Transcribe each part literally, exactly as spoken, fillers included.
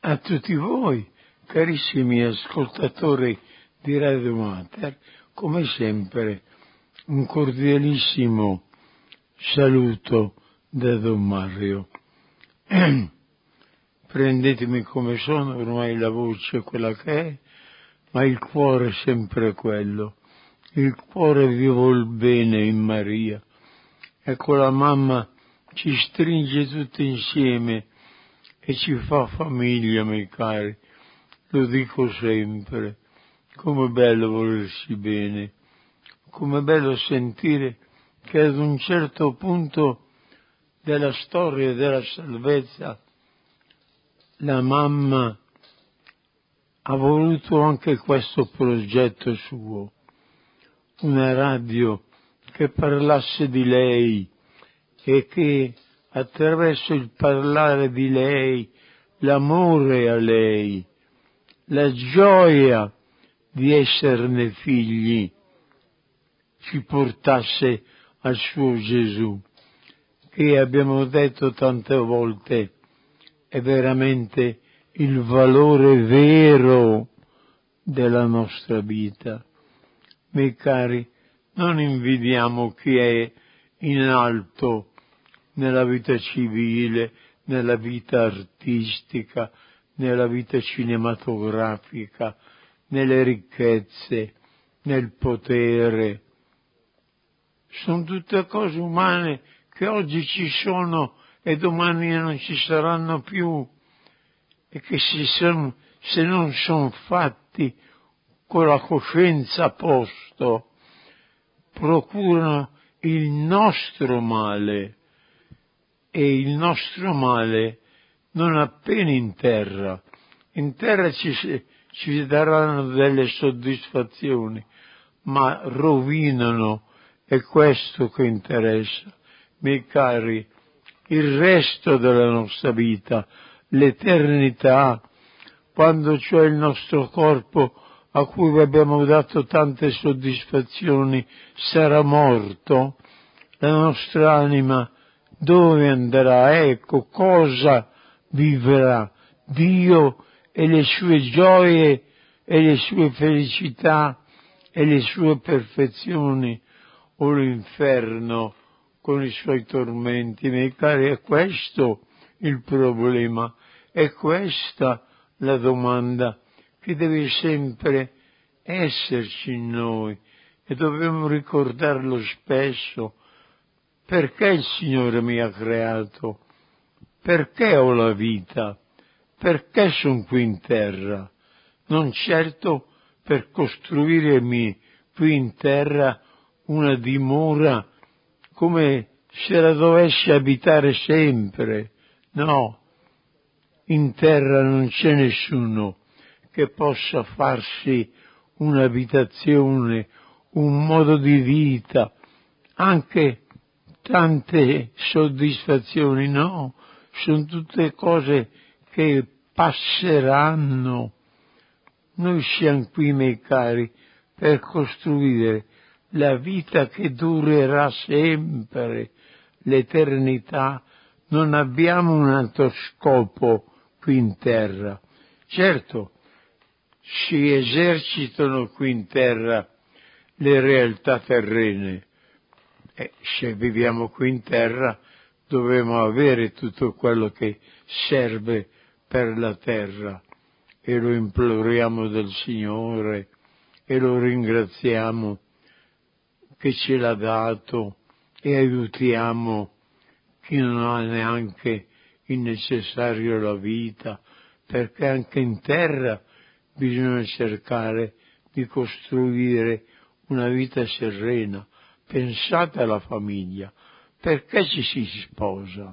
A tutti voi, carissimi ascoltatori di Radio Mater, come sempre un cordialissimo saluto da Don Mario. Prendetemi come sono, ormai la voce è quella che è, ma il cuore è sempre quello. Il cuore vi vuol bene in Maria. Ecco, la mamma ci stringe tutti insieme e ci fa famiglia, miei cari. Lo dico sempre. Com'è bello volersi bene. Com'è bello sentire che ad un certo punto della storia della salvezza la mamma ha voluto anche questo progetto suo, una radio che parlasse di lei e che attraverso il parlare di lei, l'amore a lei, la gioia di esserne figli, ci portasse al suo Gesù, che abbiamo detto tante volte è veramente il valore vero della nostra vita. Miei cari, non invidiamo chi è in alto nella vita civile, nella vita artistica, nella vita cinematografica, nelle ricchezze, nel potere. Sono tutte cose umane che oggi ci sono e domani non ci saranno più, e che se, son, se non sono fatti con la coscienza a posto, procurano il nostro male, e il nostro male non appena in terra. In terra ci, ci daranno delle soddisfazioni, ma rovinano, è questo che interessa. Miei cari, il resto della nostra vita, l'eternità, quando cioè il nostro corpo a cui abbiamo dato tante soddisfazioni sarà morto, la nostra anima dove andrà? Ecco, cosa vivrà? Dio e le sue gioie e le sue felicità e le sue perfezioni, o l'inferno con i suoi tormenti? Miei cari, è questo il problema, è questa la domanda che deve sempre esserci in noi, e dobbiamo ricordarlo spesso. Perché il Signore mi ha creato? Perché ho la vita? Perché sono qui in terra? Non certo per costruirmi qui in terra una dimora come se la dovessi abitare sempre. No, in terra non c'è nessuno che possa farsi un'abitazione, un modo di vita, anche tante soddisfazioni, no, sono tutte cose che passeranno. Noi siamo qui, miei cari, per costruire la vita che durerà sempre, l'eternità. Non abbiamo un altro scopo qui in terra. Certo, si esercitano qui in terra le realtà terrene, e se viviamo qui in terra dovremo avere tutto quello che serve per la terra, e lo imploriamo del Signore e lo ringraziamo che ce l'ha dato, e aiutiamo chi non ha neanche il necessario, la vita, perché anche in terra bisogna cercare di costruire una vita serena. Pensate alla famiglia, perché ci si sposa?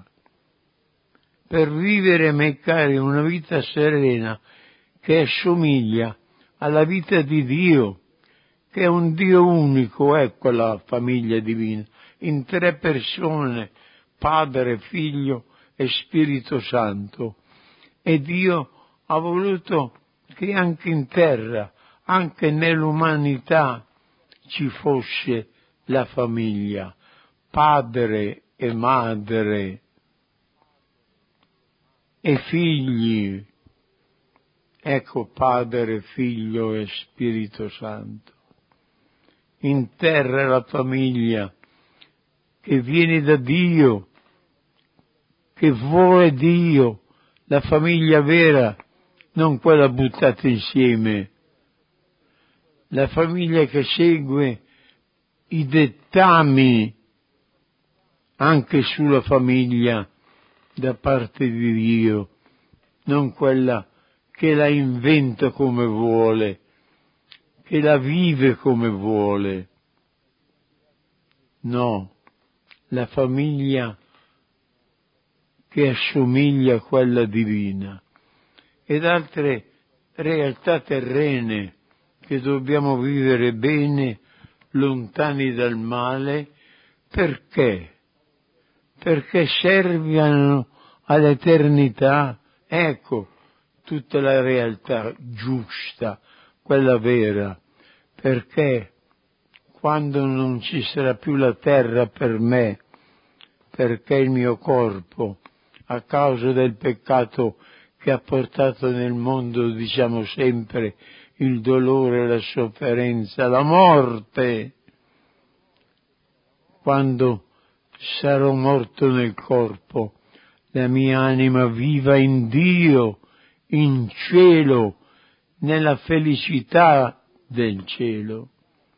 Per vivere, miei cari, una vita serena che assomiglia alla vita di Dio, che è un Dio unico, ecco la famiglia divina, in tre persone, Padre, Figlio e Spirito Santo. E Dio ha voluto che anche in terra, anche nell'umanità, ci fosse la famiglia, padre e madre e figli. Ecco Padre, Figlio e Spirito Santo. In terra la famiglia che viene da Dio, che vuole Dio, la famiglia vera, non quella buttata insieme, la famiglia che segue i dettami anche sulla famiglia da parte di Dio, non quella che la inventa come vuole, che la vive come vuole. No, la famiglia che assomiglia a quella divina, ed altre realtà terrene che dobbiamo vivere bene, lontani dal male, perché? Perché servono all'eternità. Ecco tutta la realtà giusta, quella vera, perché quando non ci sarà più la terra per me, perché il mio corpo, a causa del peccato che ha portato nel mondo, diciamo sempre, il dolore, la sofferenza, la morte, quando sarò morto nel corpo, la mia anima viva in Dio, in cielo, nella felicità del cielo.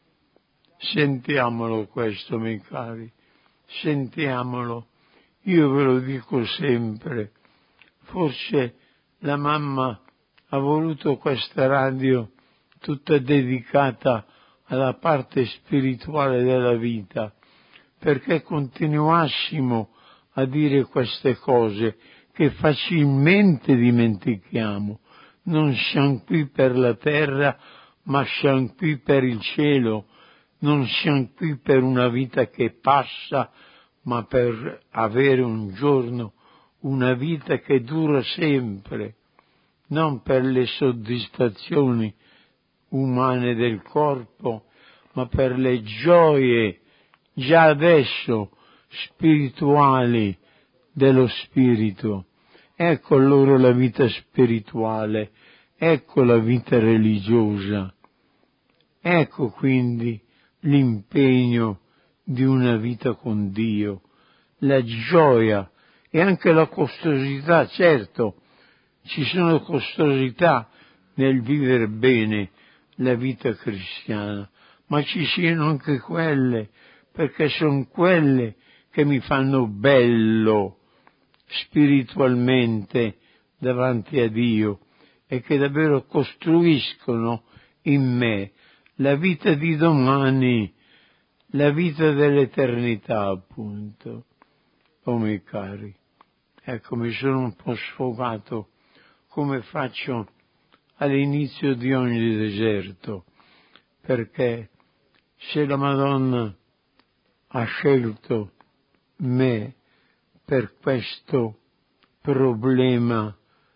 Sentiamolo questo, miei cari, sentiamolo. Io ve lo dico sempre, forse la mamma ha voluto questa radio tutta dedicata alla parte spirituale della vita, perché continuassimo a dire queste cose che facilmente dimentichiamo. Non siamo qui per la terra, ma siamo qui per il cielo. Non siamo qui per una vita che passa, ma per avere un giorno una vita che dura sempre, non per le soddisfazioni umane del corpo, ma per le gioie già adesso spirituali dello spirito. Ecco allora la vita spirituale, ecco la vita religiosa, ecco quindi l'impegno di una vita con Dio, la gioia e anche la costosità. Certo, ci sono costosità nel vivere bene la vita cristiana, ma ci siano anche quelle, perché sono quelle che mi fanno bello spiritualmente davanti a Dio e che davvero costruiscono in me la vita di domani, la vita dell'eternità, appunto. Oh miei cari, ecco, mi sono un po' sfogato, come faccio all'inizio di ogni deserto, perché se la Madonna ha scelto me per questo problema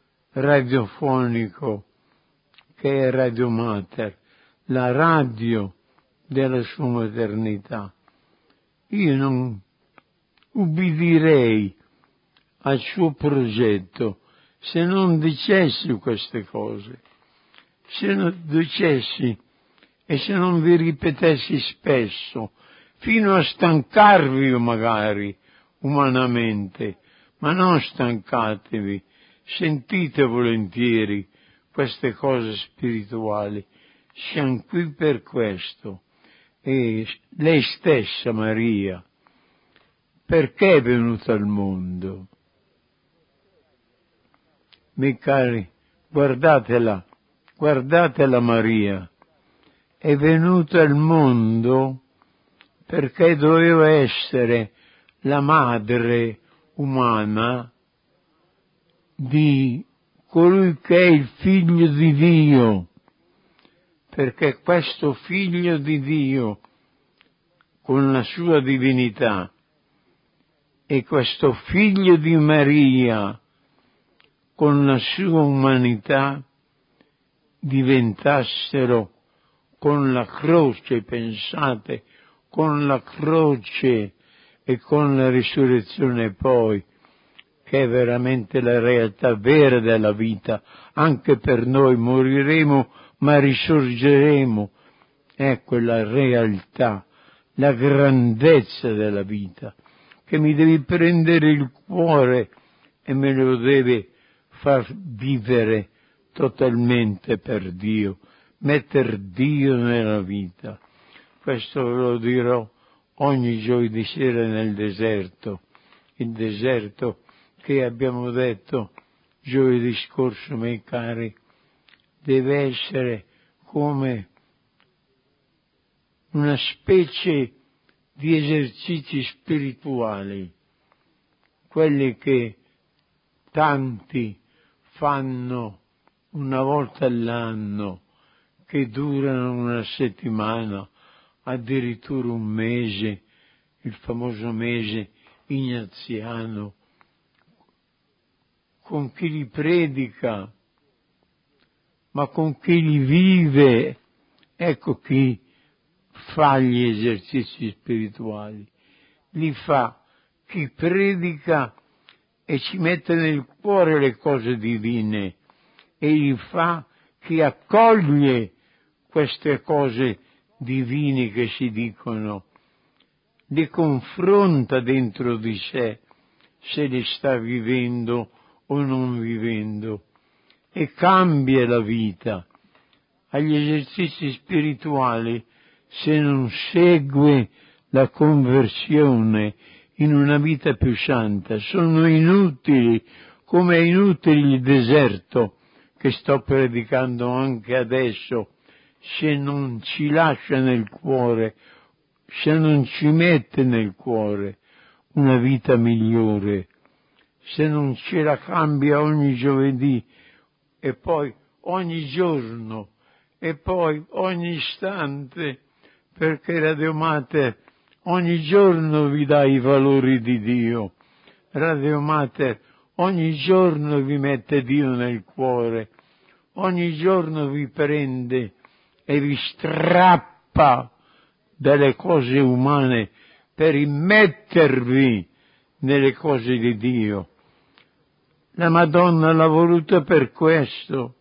radiofonico che è Radio Mater, la radio della sua maternità, io non ubbidirei al suo progetto se non dicessi queste cose, se non dicessi e se non vi ripetessi spesso, fino a stancarvi magari umanamente, ma non stancatevi, sentite volentieri queste cose spirituali, siamo qui per questo. E lei stessa, Maria, perché è venuta al mondo? Miei cari, guardatela, guardatela Maria, è venuta al mondo perché doveva essere la madre umana di colui che è il figlio di Dio, perché questo figlio di Dio, con la sua divinità, e questo figlio di Maria, con la sua umanità, diventassero con la croce, pensate, con la croce e con la risurrezione poi, che è veramente la realtà vera della vita. Anche per noi moriremo, ma risorgeremo. Ecco la realtà, la grandezza della vita, che mi devi prendere il cuore e me lo deve far vivere totalmente per Dio, metter Dio nella vita. Questo lo dirò ogni giovedì sera nel deserto, il deserto che abbiamo detto giovedì scorso, miei cari, deve essere come una specie di esercizi spirituali, quelli che tanti fanno una volta all'anno, che durano una settimana, addirittura un mese, il famoso mese ignaziano, con chi li predica, ma con chi li vive. Ecco chi fa gli esercizi spirituali, li fa chi predica e ci mette nel cuore le cose divine, e li fa chi accoglie queste cose divine che si dicono, li confronta dentro di sé se li sta vivendo o non vivendo, e cambia la vita. Agli esercizi spirituali, se non segue la conversione in una vita più santa, sono inutili, come è inutile il deserto che sto predicando anche adesso, se non ci lascia nel cuore, se non ci mette nel cuore una vita migliore, se non ce la cambia ogni giovedì e poi ogni giorno e poi ogni istante, perché Radio Mater ogni giorno vi dà i valori di Dio. Radio Mater ogni giorno vi mette Dio nel cuore, ogni giorno vi prende e vi strappa dalle cose umane per immettervi nelle cose di Dio. La Madonna l'ha voluta per questo,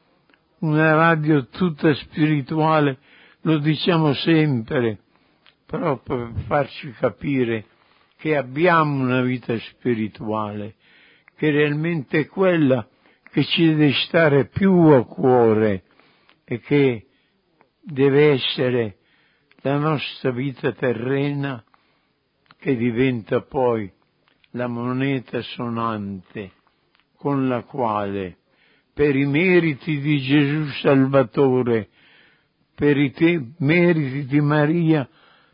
una radio tutta spirituale, lo diciamo sempre, però per farci capire che abbiamo una vita spirituale, che realmente è quella che ci deve stare più a cuore e che deve essere la nostra vita terrena, che diventa poi la moneta sonante con la quale, per i meriti di Gesù Salvatore, per i te- meriti di Maria,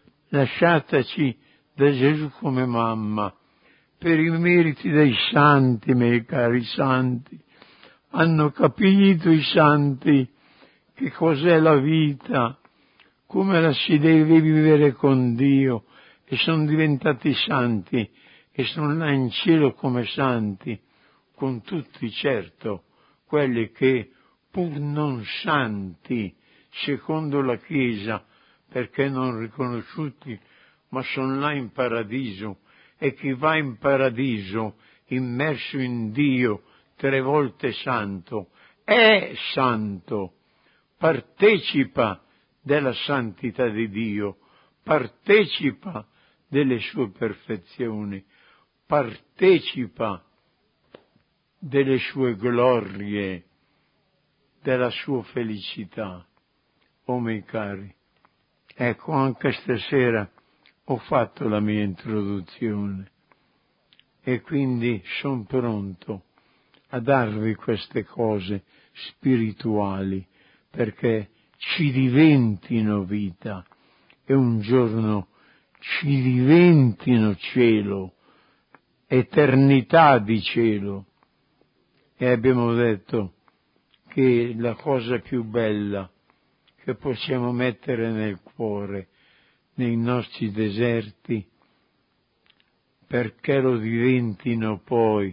lasciataci da Gesù come mamma, per i meriti dei santi, miei cari santi, hanno capito i santi che cos'è la vita, come la si deve vivere con Dio, e sono diventati santi, e sono là in cielo come santi, con tutti, certo, quelli che, pur non santi, secondo la Chiesa, perché non riconosciuti, ma sono là in paradiso, e chi va in paradiso, immerso in Dio, tre volte santo, è santo, partecipa della santità di Dio, partecipa delle sue perfezioni, partecipa delle sue glorie, della sua felicità. Oh miei cari, ecco, anche stasera ho fatto la mia introduzione e quindi sono pronto a darvi queste cose spirituali perché ci diventino vita e un giorno ci diventino cielo, eternità di cielo. E abbiamo detto che la cosa più bella che possiamo mettere nel cuore, nei nostri deserti, perché lo diventino poi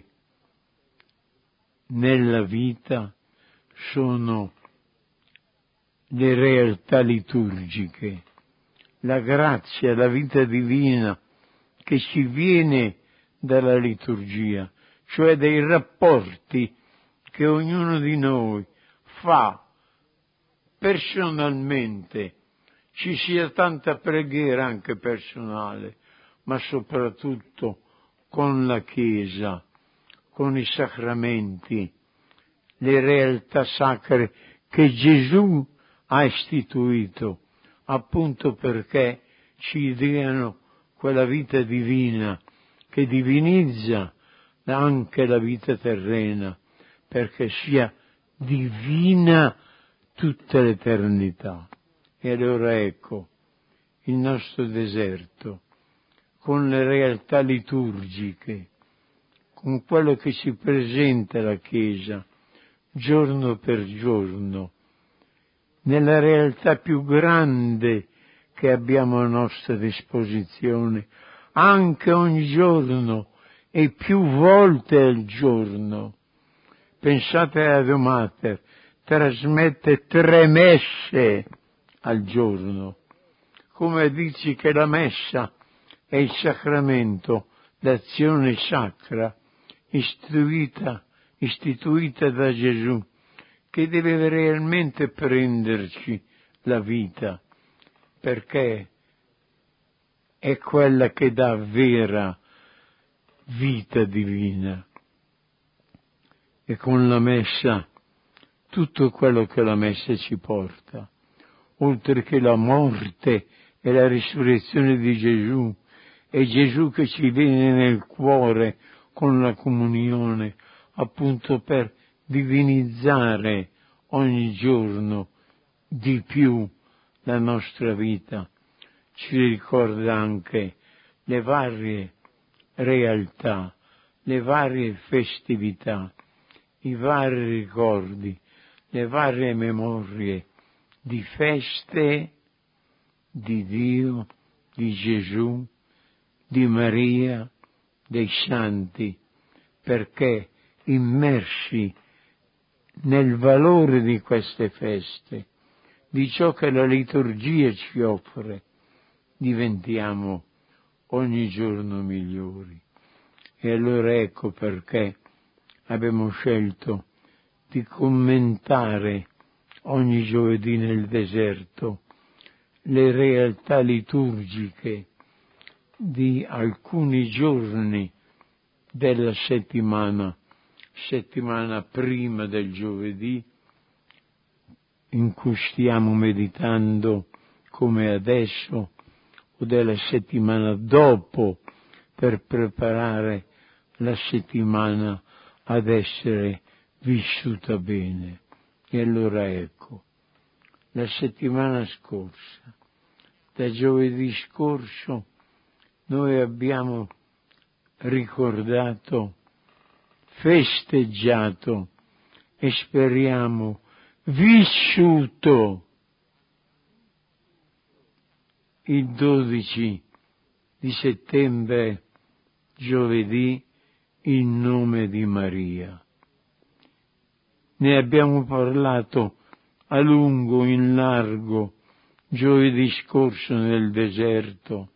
nella vita, sono le realtà liturgiche, la grazia, la vita divina che ci viene dalla liturgia, cioè dei rapporti che ognuno di noi fa personalmente, ci sia tanta preghiera anche personale, ma soprattutto con la Chiesa, con i sacramenti, le realtà sacre che Gesù ha istituito, appunto perché ci diano quella vita divina che divinizza anche la vita terrena, perché sia divina tutta l'eternità. E allora ecco il nostro deserto, con le realtà liturgiche, con quello che ci presenta la Chiesa giorno per giorno, nella realtà più grande che abbiamo a nostra disposizione, anche ogni giorno e più volte al giorno. Pensate a Ave Mater, trasmette tre messe al giorno. Come dici che la messa è il sacramento, l'azione sacra, istituita, istituita da Gesù, che deve realmente prenderci la vita, perché è quella che dà vera vita divina. E con la messa, tutto quello che la messa ci porta, oltre che la morte e la risurrezione di Gesù, è Gesù che ci viene nel cuore con la comunione, appunto per divinizzare ogni giorno di più la nostra vita. Ci ricorda anche le varie realtà, le varie festività, i vari ricordi, le varie memorie di feste di Dio, di Gesù, di Maria, dei santi, perché immersi nel valore di queste feste, di ciò che la liturgia ci offre, diventiamo ogni giorno migliori. E allora ecco perché abbiamo scelto di commentare ogni giovedì nel deserto le realtà liturgiche di alcuni giorni della settimana, settimana prima del giovedì, in cui stiamo meditando come adesso, o della settimana dopo, per preparare la settimana ad essere vissuta bene. E allora ecco, la settimana scorsa, da giovedì scorso, noi abbiamo ricordato, festeggiato e speriamo vissuto il dodici di settembre, giovedì, in nome di Maria. Ne abbiamo parlato a lungo, in largo, giovedì scorso nel deserto,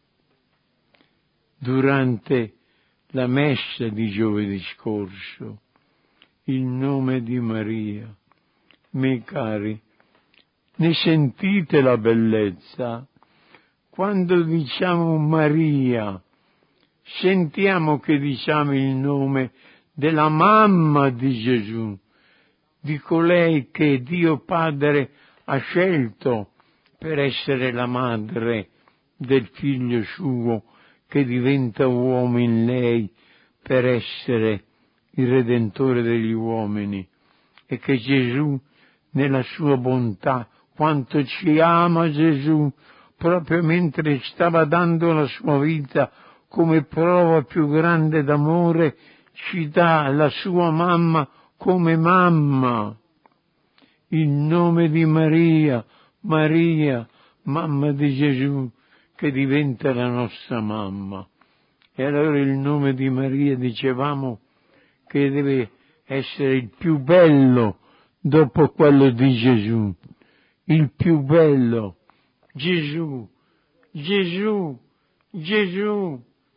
durante la messa di giovedì scorso, il nome di Maria. Miei cari, ne sentite la bellezza? Quando diciamo Maria, sentiamo che diciamo il nome della mamma di Gesù, di colei che Dio Padre ha scelto per essere la madre del figlio suo, che diventa uomo in lei per essere il Redentore degli uomini, e che Gesù, nella sua bontà, quanto ci ama Gesù, proprio mentre stava dando la sua vita come prova più grande d'amore, ci dà la sua mamma come mamma. Il nome di Maria, Maria, mamma di Gesù, che diventa la nostra mamma. E allora il nome di Maria, dicevamo, che deve essere il più bello dopo quello di Gesù, il più bello, Gesù, Gesù, Gesù.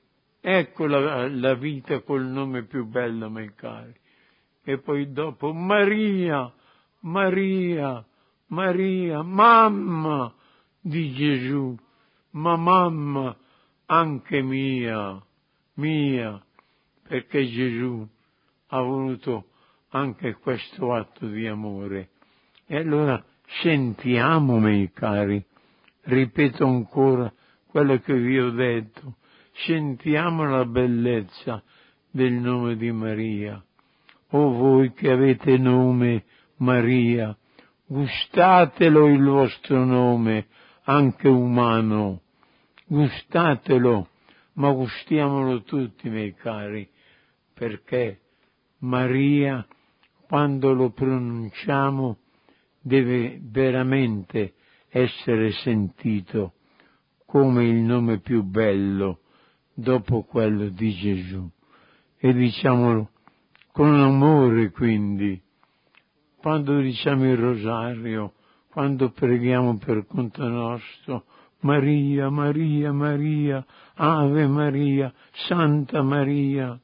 Ecco la, la vita col nome più bello, miei cari. E poi dopo Maria, Maria, Maria, mamma di Gesù, ma mamma anche mia, mia, perché Gesù ha voluto anche questo atto di amore. E allora sentiamo, miei cari, ripeto ancora quello che vi ho detto, sentiamo la bellezza del nome di Maria. O voi che avete nome Maria, gustatelo il vostro nome, anche umano, gustatelo, ma gustiamolo tutti, miei cari, perché Maria, quando lo pronunciamo, deve veramente essere sentito come il nome più bello dopo quello di Gesù. E diciamolo con amore, quindi, quando diciamo il rosario, quando preghiamo per conto nostro, Maria, Maria, Maria, Ave Maria, Santa Maria,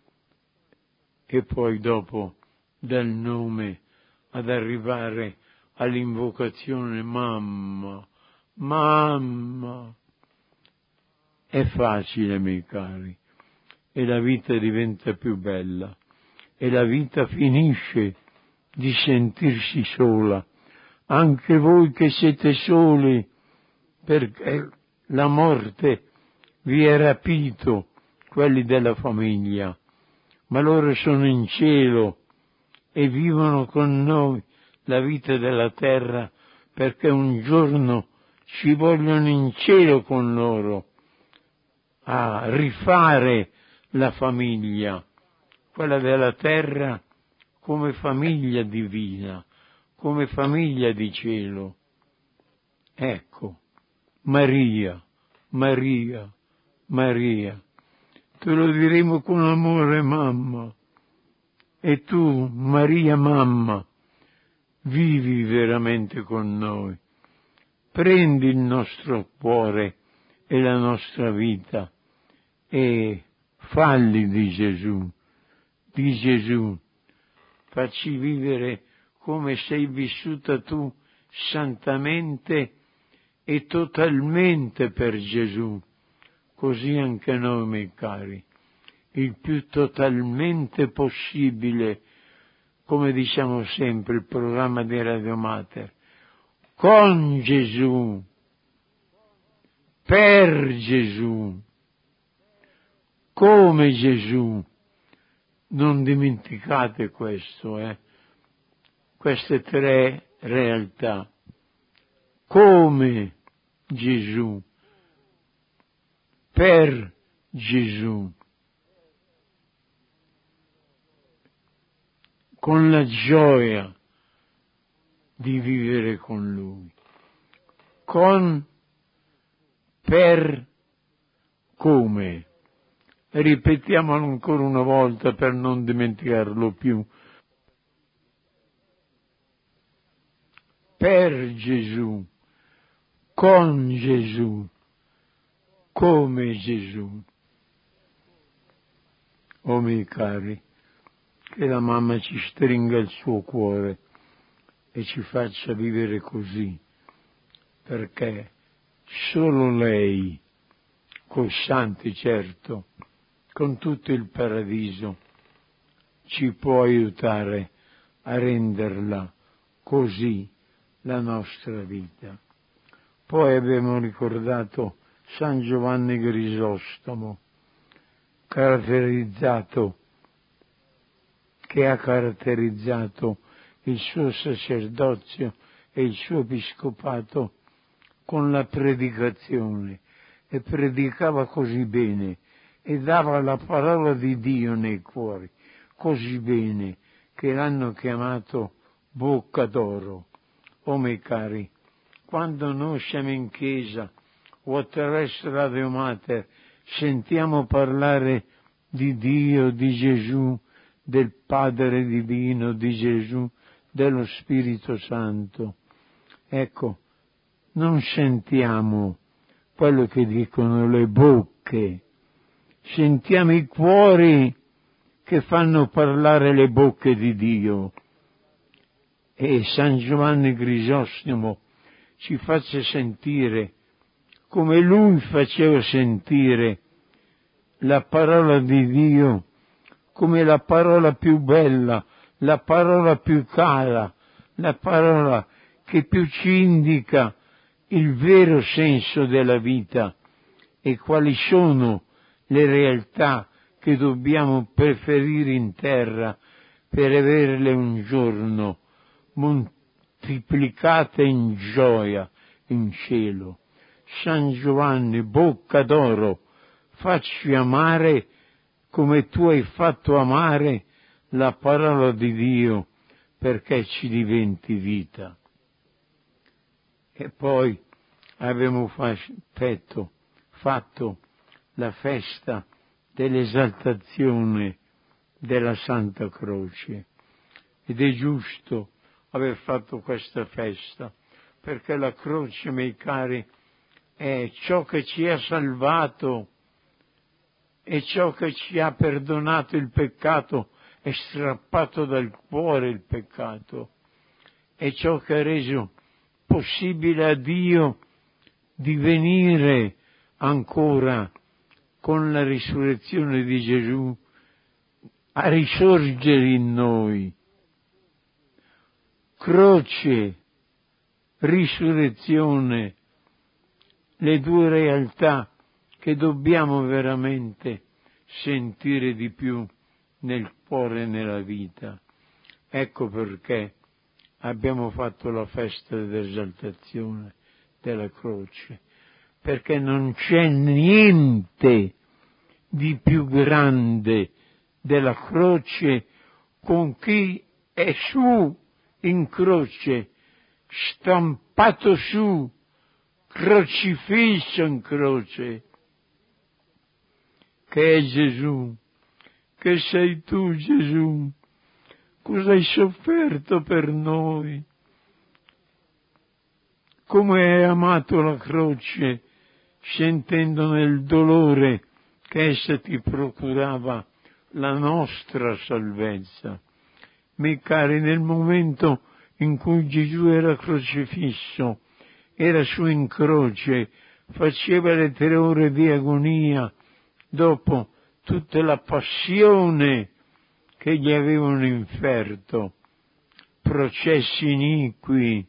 e poi dopo dal nome ad arrivare all'invocazione mamma, mamma. È facile, miei cari, e la vita diventa più bella, e la vita finisce di sentirsi sola. Anche voi che siete soli, perché la morte vi ha rapito, quelli della famiglia, ma loro sono in cielo e vivono con noi la vita della terra, perché un giorno ci vogliono in cielo con loro a rifare la famiglia, quella della terra, come famiglia divina, come famiglia di cielo. Ecco, Maria, Maria, Maria, te lo diremo con amore, mamma, e tu, Maria mamma, vivi veramente con noi, prendi il nostro cuore e la nostra vita e falli di Gesù, di Gesù, facci vivere come sei vissuta tu, santamente e totalmente per Gesù, così anche noi, miei cari, il più totalmente possibile, come diciamo sempre, il programma di Radio Mater, con Gesù, per Gesù, come Gesù. Non dimenticate questo, eh? Queste tre realtà. Come Gesù, per Gesù, con la gioia di vivere con Lui, con, per, come. Ripetiamolo ancora una volta per non dimenticarlo più. Per Gesù, con Gesù, come Gesù. Oh miei cari, che la mamma ci stringa il suo cuore e ci faccia vivere così, perché solo lei, coi santi certo, con tutto il paradiso, ci può aiutare a renderla così la nostra vita. Poi abbiamo ricordato San Giovanni Grisostomo, caratterizzato, che ha caratterizzato il suo sacerdozio e il suo episcopato con la predicazione, e predicava così bene e dava la parola di Dio nei cuori così bene che l'hanno chiamato Bocca d'Oro. Oh miei cari, quando noi siamo in chiesa o attraverso Radio Mater sentiamo parlare di Dio, di Gesù, del Padre Divino, di Gesù, dello Spirito Santo, ecco, non sentiamo quello che dicono le bocche, sentiamo i cuori che fanno parlare le bocche di Dio. E San Giovanni Grisostomo ci faccia sentire come lui faceva sentire la parola di Dio come la parola più bella, la parola più cara, la parola che più ci indica il vero senso della vita e quali sono le realtà che dobbiamo preferire in terra per averle un giorno moltiplicate in gioia in cielo. San Giovanni, bocca d'oro, facci amare come tu hai fatto amare la parola di Dio perché ci diventi vita. E poi abbiamo fatto, fatto la festa dell'esaltazione della Santa Croce ed è giusto aver fatto questa festa perché la croce, miei cari, è ciò che ci ha salvato, è ciò che ci ha perdonato il peccato, è strappato dal cuore il peccato, è ciò che ha reso possibile a Dio di venire ancora con la risurrezione di Gesù a risorgere in noi. Croce, risurrezione, le due realtà che dobbiamo veramente sentire di più nel cuore e nella vita. Ecco perché abbiamo fatto la festa dell'esaltazione della croce, perché non c'è niente di più grande della croce con chi è su in croce, stampato su, crocifisso in croce, che è Gesù, che sei tu Gesù, cosa hai sofferto per noi, come hai amato la croce, sentendo nel dolore che essa ti procurava la nostra salvezza. Miei cari, nel momento in cui Gesù era crocifisso, era su in croce, faceva le tre ore di agonia, dopo tutta la passione che gli avevano inferto, processi iniqui,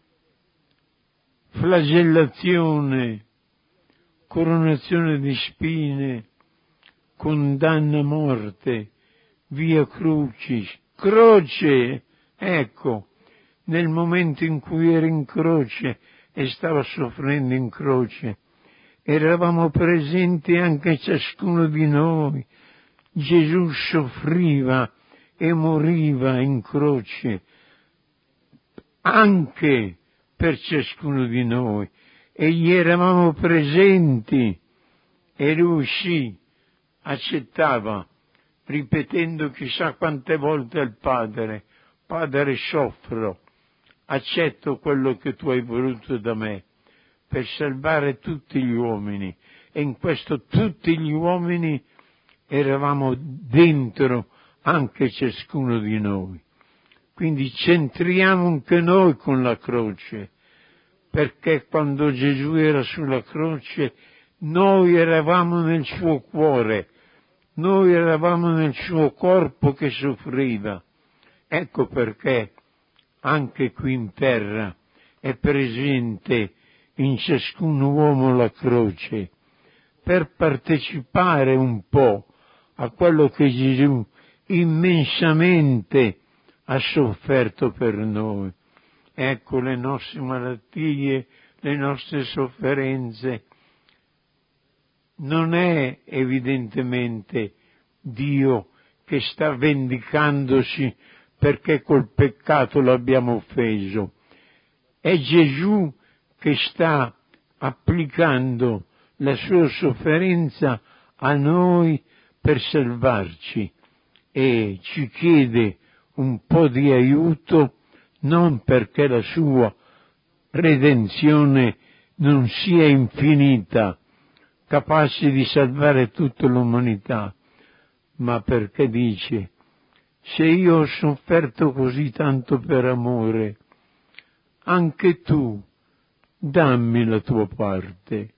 flagellazione, coronazione di spine, condanna a morte, via crucis, croce, ecco, nel momento in cui era in croce e stava soffrendo in croce, eravamo presenti anche ciascuno di noi. Gesù soffriva e moriva in croce anche per ciascuno di noi e gli eravamo presenti e lui sì accettava, ripetendo chissà quante volte al Padre: Padre, soffro, accetto quello che tu hai voluto da me per salvare tutti gli uomini, e in questo tutti gli uomini eravamo dentro anche ciascuno di noi. Quindi centriamo anche noi con la croce, perché quando Gesù era sulla croce noi eravamo nel suo cuore, noi eravamo nel suo corpo che soffriva. Ecco perché anche qui in terra è presente in ciascun uomo la croce, per partecipare un po' a quello che Gesù immensamente ha sofferto per noi. Ecco le nostre malattie, le nostre sofferenze. Non è evidentemente Dio che sta vendicandosi perché col peccato l'abbiamo offeso. È Gesù che sta applicando la sua sofferenza a noi per salvarci e ci chiede un po' di aiuto, non perché la sua redenzione non sia infinita, capace di salvare tutta l'umanità, ma perché dice: se io ho sofferto così tanto per amore, anche tu dammi la tua parte.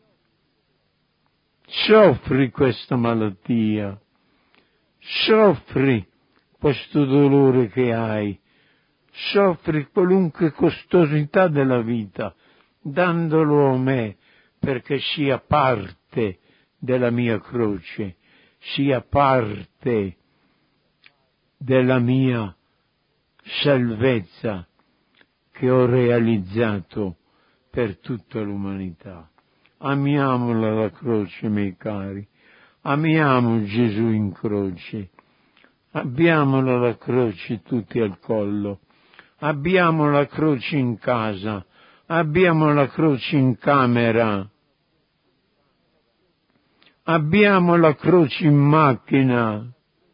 Soffri questa malattia, soffri questo dolore che hai, soffri qualunque costosità della vita, dandolo a me, perché sia parte della mia croce, sia parte della mia salvezza che ho realizzato per tutta l'umanità. Amiamola la croce, miei cari, amiamo Gesù in croce, abbiamola la croce tutti al collo, abbiamo la croce in casa, abbiamo la croce in camera, abbiamo la croce in macchina,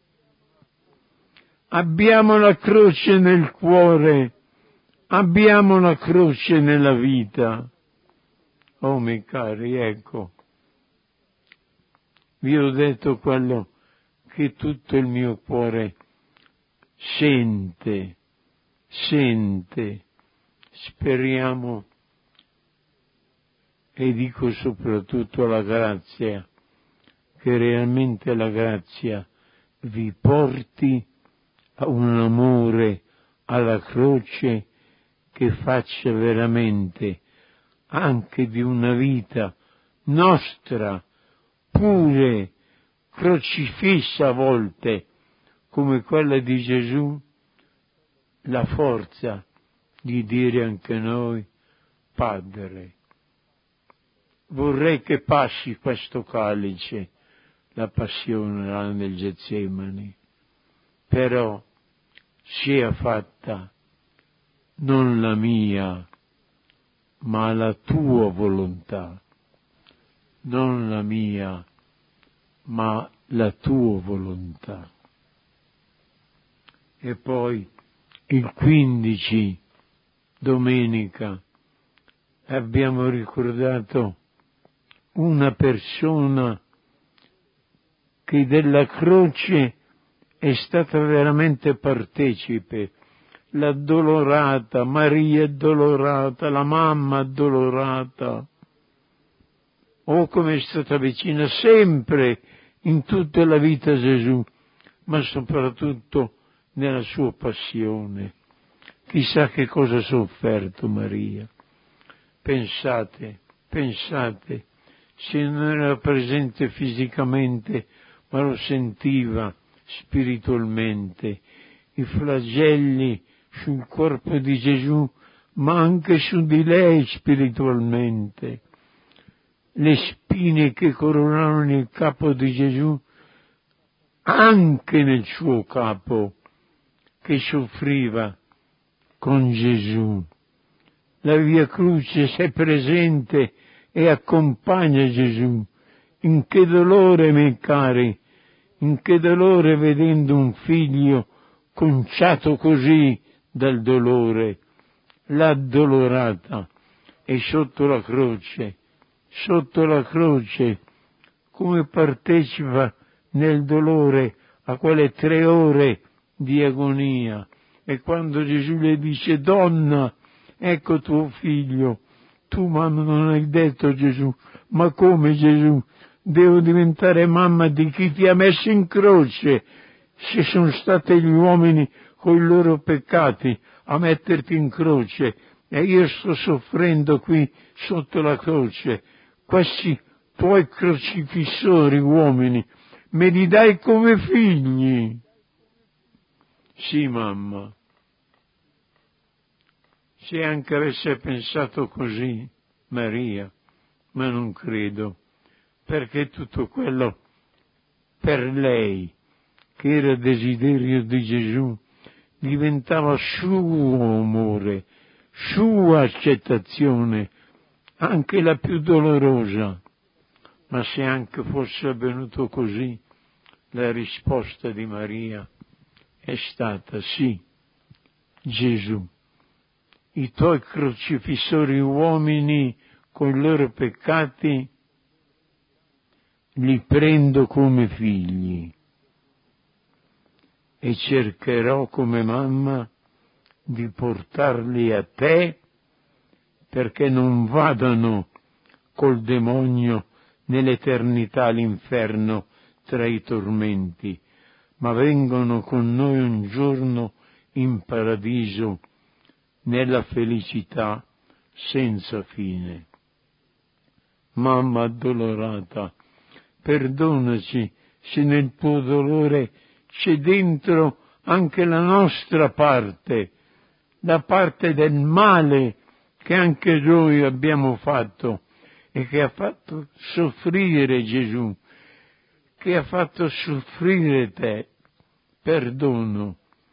abbiamo la croce nel cuore, abbiamo la croce nella vita. Oh, miei cari, ecco, vi ho detto quello che tutto il mio cuore sente, sente. Speriamo, e dico soprattutto la grazia, che realmente la grazia vi porti a un amore alla croce che faccia veramente anche di una vita nostra, pure crocifissa a volte, come quella di Gesù, la forza di dire anche noi: Padre, vorrei che passi questo calice, la passione là nel Getsemani, però sia fatta non la mia, ma la tua volontà, non la mia, ma la tua volontà. E poi il quindici, domenica, abbiamo ricordato una persona che della croce è stata veramente partecipe, l'addolorata, Maria addolorata, la mamma addolorata. Oh, come è stata vicina sempre in tutta la vita Gesù, ma soprattutto nella sua passione. Chissà che cosa ha sofferto Maria. Pensate, pensate, se non era presente fisicamente, ma lo sentiva spiritualmente, i flagelli sul corpo di Gesù, ma anche su di lei spiritualmente, le spine che coronavano il capo di Gesù, anche nel suo capo, che soffriva con Gesù. La Via Crucis è presente e accompagna Gesù. In che dolore, miei cari, in che dolore vedendo un figlio conciato così dal dolore, l'addolorata, e sotto la croce, sotto la croce, come partecipa nel dolore a quelle tre ore di agonia. E quando Gesù le dice: donna, ecco tuo figlio, tu mamma non hai detto Gesù, ma come Gesù? Devo diventare mamma di chi ti ha messo in croce, se sono stati gli uomini con i loro peccati a metterti in croce, e io sto soffrendo qui sotto la croce. Questi tuoi crocifissori uomini me li dai come figli. Sì, mamma. Se anche avesse pensato così Maria, ma non credo, perché tutto quello per lei, che era desiderio di Gesù, diventava suo amore, sua accettazione, anche la più dolorosa. Ma se anche fosse avvenuto così, la risposta di Maria è stata: sì, Gesù, i tuoi crocifissori uomini con i loro peccati li prendo come figli e cercherò come mamma di portarli a te perché non vadano col demonio nell'eternità all'inferno tra i tormenti, ma vengono con noi un giorno in paradiso nella felicità senza fine. Mamma addolorata, perdonaci se nel tuo dolore c'è dentro anche la nostra parte, la parte del male che anche noi abbiamo fatto e che ha fatto soffrire Gesù, che ha fatto soffrire te. Perdono.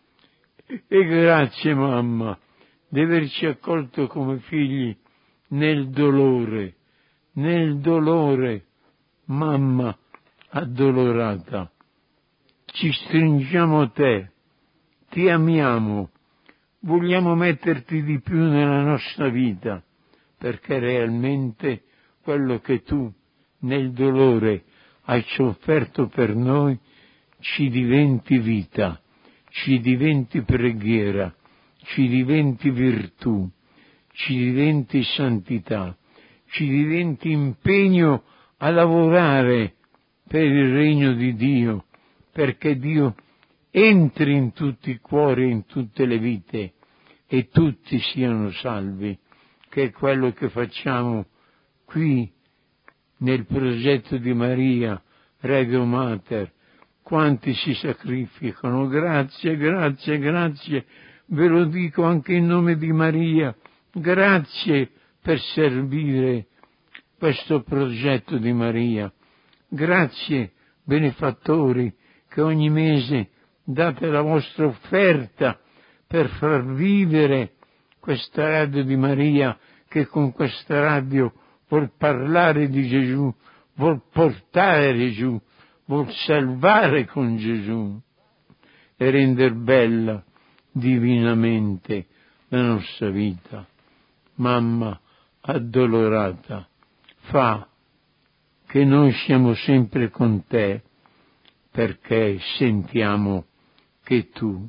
E grazie, mamma, di averci accolto come figli nel dolore, nel dolore, mamma addolorata. Ci stringiamo a te, ti amiamo, vogliamo metterti di più nella nostra vita, perché realmente quello che tu nel dolore hai sofferto per noi ci diventi vita, ci diventi preghiera, ci diventi virtù, ci diventi santità, ci diventi impegno a lavorare per il regno di Dio, perché Dio entri in tutti i cuori, in tutte le vite e tutti siano salvi, che è quello che facciamo qui nel progetto di Maria, Regio Mater. Quanti si sacrificano, grazie, grazie, grazie, ve lo dico anche in nome di Maria, grazie per servire questo progetto di Maria, grazie benefattori che ogni mese date la vostra offerta per far vivere questa radio di Maria, che con questa radio vuol parlare di Gesù, vuol portare Gesù, vuol salvare con Gesù e render bella divinamente la nostra vita. Mamma addolorata, fa che noi siamo sempre con te, perché sentiamo che tu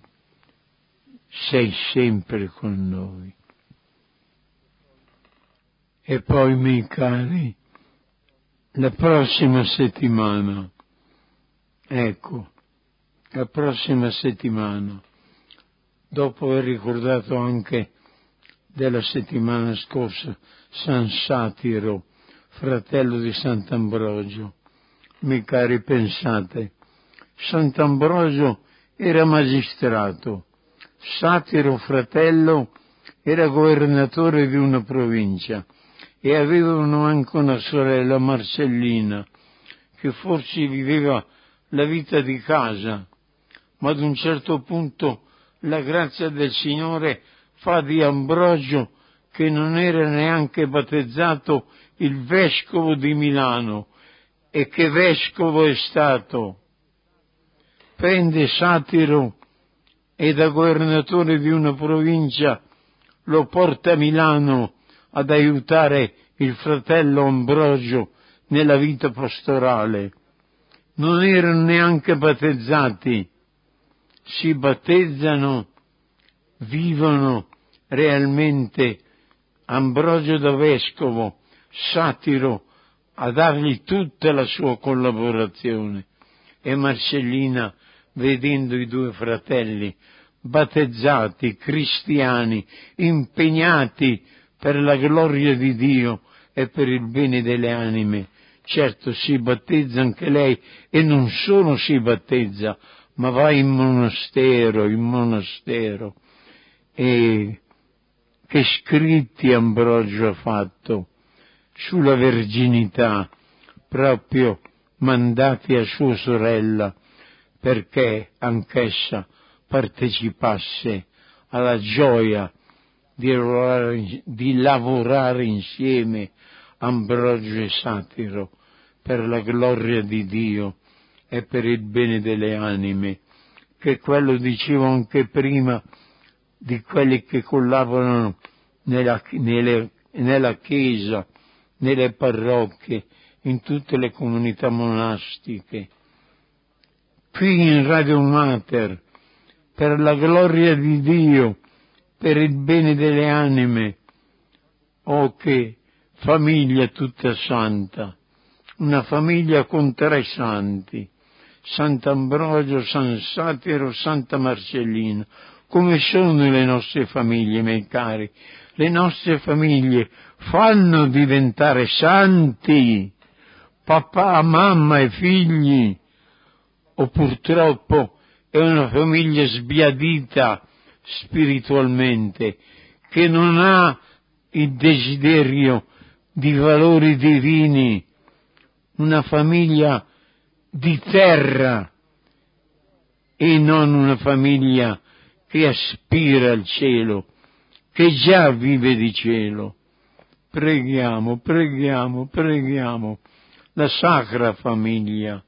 sei sempre con noi. E poi, miei cari, la prossima settimana, ecco, la prossima settimana, dopo aver ricordato anche della settimana scorsa San Satiro, fratello di Sant'Ambrogio, miei cari, pensate, Sant'Ambrogio era magistrato, Satiro, fratello, era governatore di una provincia e avevano anche una sorella, Marcellina, che forse viveva la vita di casa, ma ad un certo punto la grazia del Signore fa di Ambrogio, che non era neanche battezzato, il vescovo di Milano. E che vescovo è stato? Prende Satiro e da governatore di una provincia lo porta a Milano ad aiutare il fratello Ambrogio nella vita pastorale. Non erano neanche battezzati, si battezzano, vivono realmente Ambrogio da vescovo, Satiro a dargli tutta la sua collaborazione, e Marcellina, vedendo i due fratelli battezzati, cristiani, impegnati per la gloria di Dio e per il bene delle anime, certo si battezza anche lei, e non solo si battezza, ma va in monastero, in monastero. E che scritti Ambrogio ha fatto sulla verginità, proprio mandati a sua sorella, perché anch'essa partecipasse alla gioia di lavorare, di lavorare insieme, Ambrogio e Satiro, per la gloria di Dio e per il bene delle anime, che quello dicevo anche prima di quelli che collaborano nella, nelle, nella Chiesa, nelle parrocchie, in tutte le comunità monastiche, qui in Radio Mater, per la gloria di Dio, per il bene delle anime. Oh, che famiglia tutta santa, una famiglia con tre santi, Sant'Ambrogio, San Satiro, Santa Marcellina. Come sono le nostre famiglie, miei cari? Le nostre famiglie fanno diventare santi papà, mamma e figli, o purtroppo è una famiglia sbiadita spiritualmente, che non ha il desiderio di valori divini, una famiglia di terra e non una famiglia che aspira al cielo, che già vive di cielo. Preghiamo, preghiamo, preghiamo la Sacra Famiglia,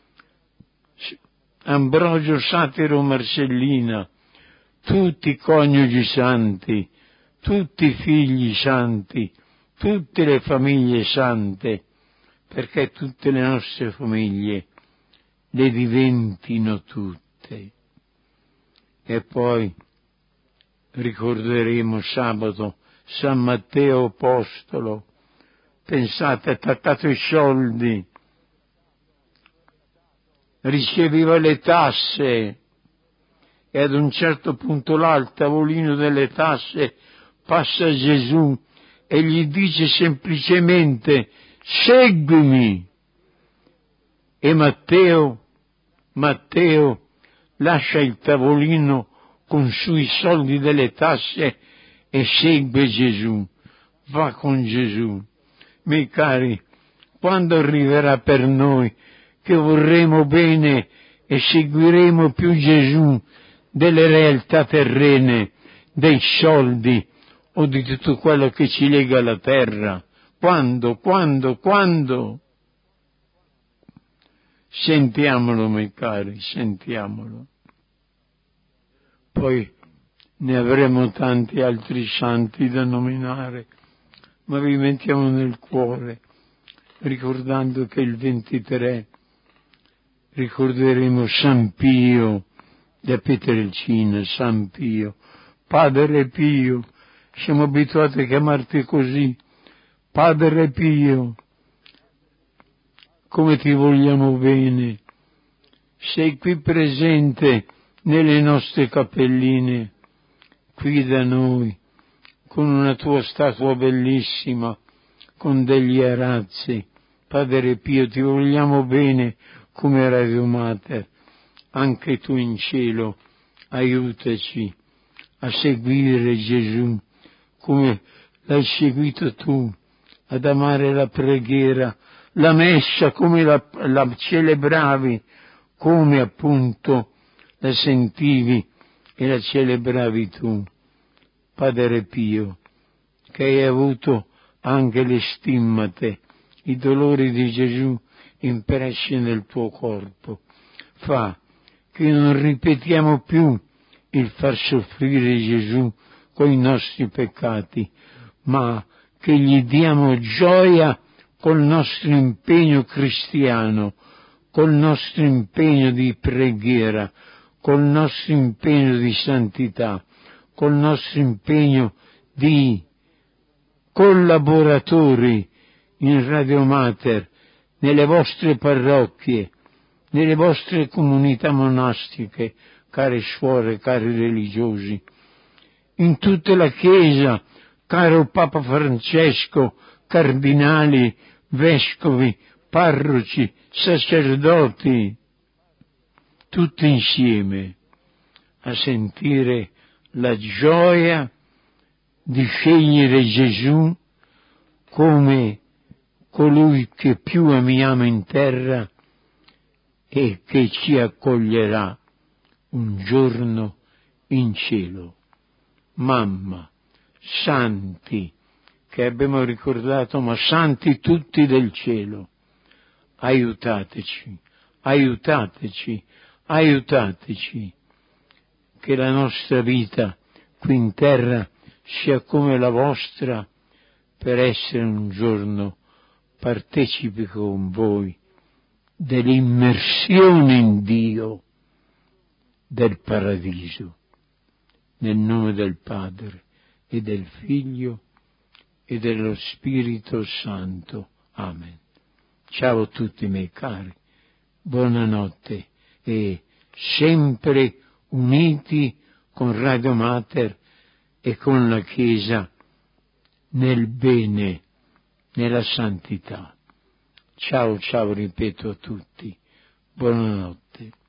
Ambrogio, Satiro, Marcellina, tutti i coniugi santi, tutti i figli santi, tutte le famiglie sante, perché tutte le nostre famiglie le diventino tutte. E poi ricorderemo sabato San Matteo Apostolo. Pensate, attaccato ai soldi, riceveva le tasse e ad un certo punto là al tavolino delle tasse passa Gesù e gli dice semplicemente: seguimi. E Matteo, Matteo lascia il tavolino con sui soldi delle tasse e segue Gesù, va con Gesù. Miei cari, quando arriverà per noi che vorremo bene e seguiremo più Gesù delle realtà terrene, dei soldi o di tutto quello che ci lega alla terra? Quando, quando, quando? Sentiamolo, miei cari, sentiamolo. Poi ne avremo tanti altri santi da nominare, ma vi mettiamo nel cuore, ricordando che il ventitré ricorderemo San Pio da Pietrelcina, San Pio, Padre Pio, siamo abituati a chiamarti così, Padre Pio, come ti vogliamo bene, sei qui presente nelle nostre cappelline, qui da noi, con una tua statua bellissima, con degli arazzi. Padre Pio, ti vogliamo bene come Radio Mater, anche tu in cielo, aiutaci a seguire Gesù come l'hai seguito tu, ad amare la preghiera, la messa come la, la celebravi, come appunto la sentivi e la celebravi tu. Padre Pio, che hai avuto anche le stimmate, i dolori di Gesù impressi nel tuo corpo, fa che non ripetiamo più il far soffrire Gesù coi nostri peccati, ma che gli diamo gioia col nostro impegno cristiano, col nostro impegno di preghiera, col nostro impegno di santità, col nostro impegno di collaboratori in Radio Mater, nelle vostre parrocchie, nelle vostre comunità monastiche, care suore, cari religiosi, in tutta la Chiesa, caro Papa Francesco, cardinali, vescovi, parroci, sacerdoti, tutti insieme a sentire la gioia di scegliere Gesù come colui che più amiamo in terra e che ci accoglierà un giorno in cielo. Mamma, santi che abbiamo ricordato, ma santi tutti del cielo, aiutateci, aiutateci, aiutateci, che la nostra vita qui in terra sia come la vostra, per essere un giorno partecipi con voi dell'immersione in Dio del paradiso, nel nome del Padre e del Figlio e dello Spirito Santo. Amen. Ciao a tutti miei cari, buonanotte e sempre uniti con Radio Mater e con la Chiesa nel bene, nella santità. Ciao, ciao, ripeto a tutti, buonanotte.